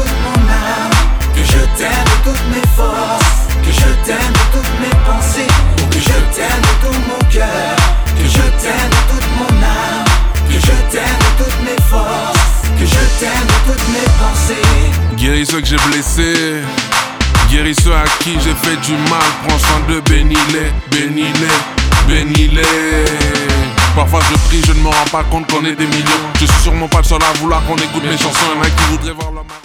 toute mon âme, que je t'aime de toutes mes forces, que je t'aime de toutes mes pensées, que je t'aime de tout mon cœur, que je t'aime de toute mon âme, que je t'aime de toutes mes forces, que je t'aime de toutes mes pensées. Guéris ceux que j'ai blessés, guéris ceux à qui j'ai fait du mal. Prends soin de bénis-les, bénis-les, bénis-les. Parfois je prie, je ne me rends pas compte qu'on est des millions. Je suis sûrement pas le seul à vouloir qu'on écoute mes chansons. Y'en a qui voudraient voir la